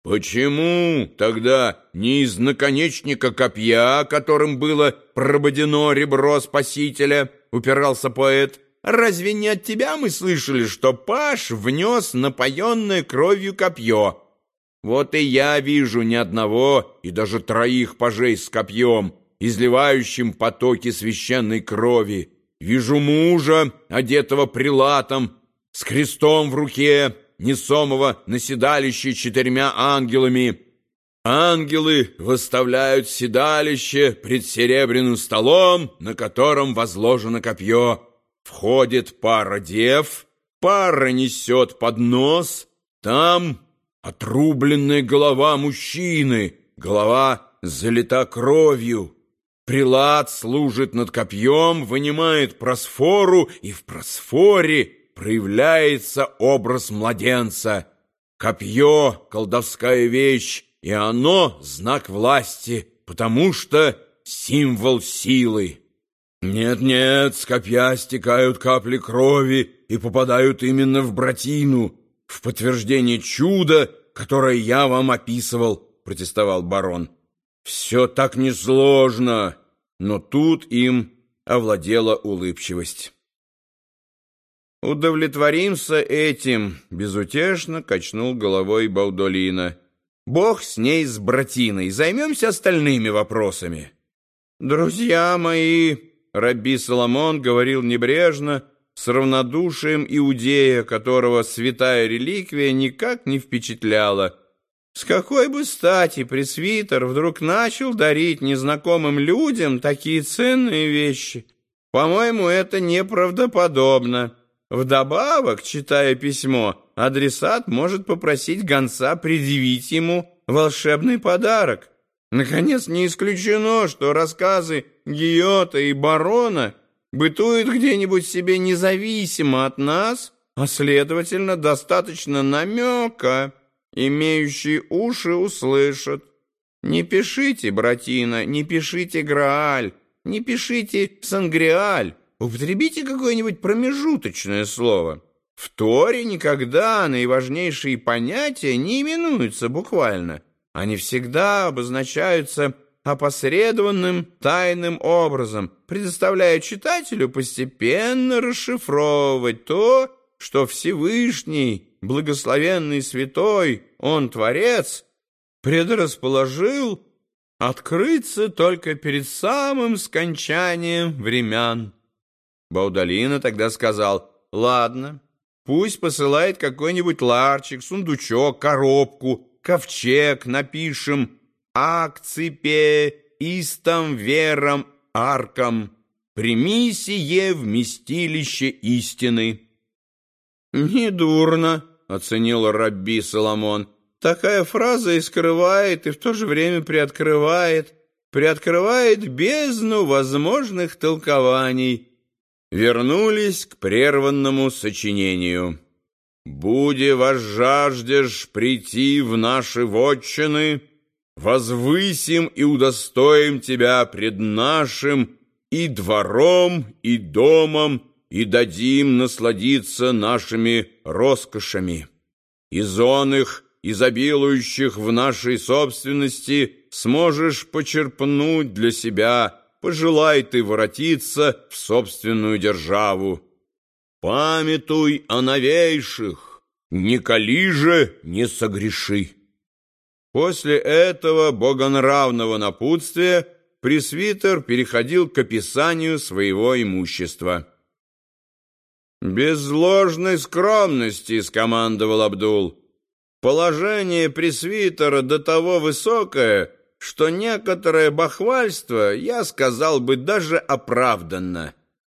«Почему тогда не из наконечника копья, которым было прободено ребро Спасителя?» — упирался поэт. «Разве не от тебя мы слышали, что паж внес напоенное кровью копье? Вот и я вижу ни одного и даже троих пажей с копьем, изливающим потоки священной крови. Вижу мужа, одетого прилатом, с крестом в руке, несомого на седалище 4 ангелами. Ангелы выставляют седалище пред серебряным столом, на котором возложено копье. Входит пара дев, пара несет поднос, там отрубленная голова мужчины, голова залита кровью. Прилат служит над копьем, вынимает просфору, и в просфоре проявляется образ младенца. Копье — колдовская вещь, и оно — знак власти, потому что символ силы. Нет, с копья стекают капли крови и попадают именно в братину, в подтверждение чуда, которое я вам описывал, протестовал барон. Все так несложно, но тут им овладела улыбчивость. «Удовлетворимся этим», — безутешно качнул головой Баудолино. «Бог с ней, с братиной, займемся остальными вопросами». «Друзья мои», — рабби Соломон говорил небрежно, с равнодушием иудея, которого святая реликвия никак не впечатляла, «с какой бы стати пресвитер вдруг начал дарить незнакомым людям такие ценные вещи? По-моему, это неправдоподобно». Вдобавок, читая письмо, адресат может попросить гонца предъявить ему волшебный подарок. Наконец, не исключено, что рассказы Гиота и барона бытуют где-нибудь себе независимо от нас, а, следовательно, достаточно намека, имеющие уши услышат. Не пишите, братина, не пишите Грааль, не пишите Сангриаль. Употребите какое-нибудь промежуточное слово. В Торе никогда наиважнейшие понятия не именуются буквально. Они всегда обозначаются опосредованным тайным образом, предоставляя читателю постепенно расшифровывать то, что Всевышний, благословенный святой, он Творец, предрасположил открыться только перед самым скончанием времен. Баудолино тогда сказал: «Ладно, пусть посылает какой-нибудь ларчик, сундучок, коробку, ковчег, напишем акципе истом верам аркам, прими сие вместилище истины». «Недурно», — оценил рабби Соломон. «Такая фраза и скрывает, и в то же время приоткрывает бездну возможных толкований». Вернулись к прерванному сочинению. «Буде возжаждешь прийти в наши вотчины, возвысим и удостоим тебя пред нашим и двором, и домом, и дадим насладиться нашими роскошами. Из он их, изобилующих в нашей собственности, сможешь почерпнуть для себя. Пожелай ты воротиться в собственную державу. Памятуй о новейших, не кали же, не согреши». После этого богонравного напутствия пресвитер переходил к описанию своего имущества. «Без ложной скромности», — скомандовал Абдул, — «положение пресвитера до того высокое, что некоторое бахвальство, я сказал бы, даже оправданно.